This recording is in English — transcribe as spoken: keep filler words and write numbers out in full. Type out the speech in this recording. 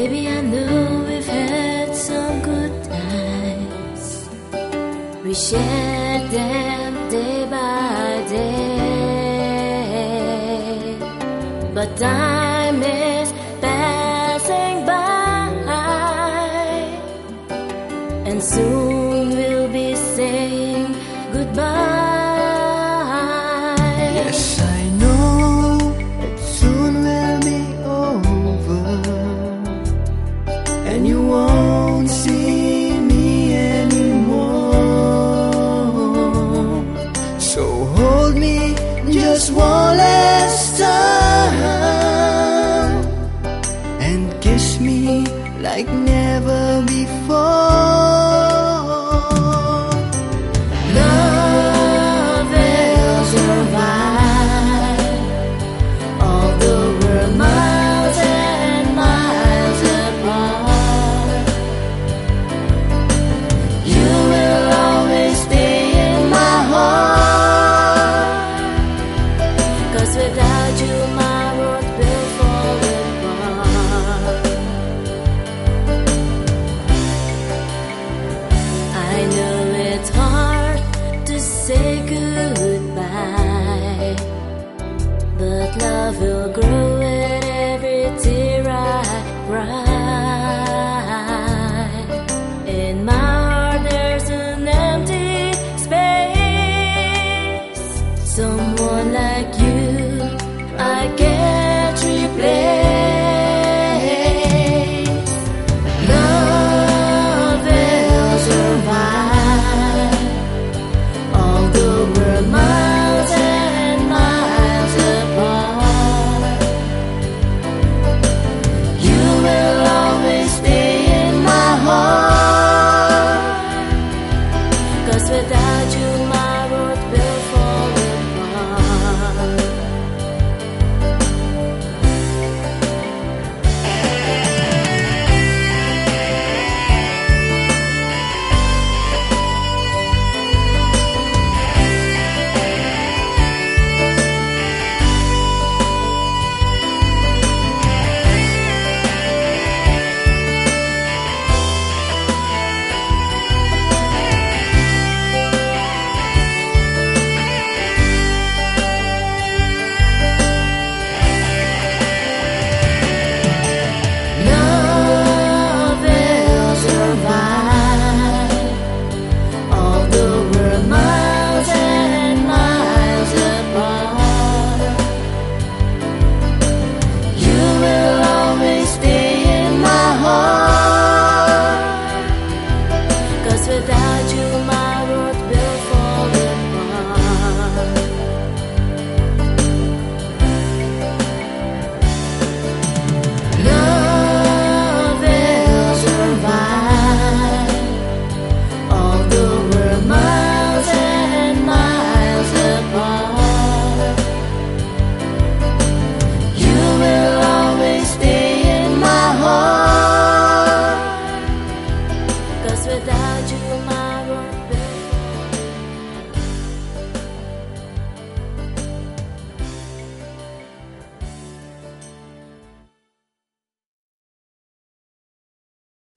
Baby, I know we've had some good times. We shared them day by day, but time is passing by, and soon we'll be saying goodbye. Yes, I know it soon will be over, and you won't see me anymore. So hold me just one last time and kiss me like never before.